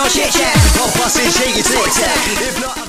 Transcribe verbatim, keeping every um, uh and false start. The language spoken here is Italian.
no chit chat. I'll bust and shake your tic tac. If not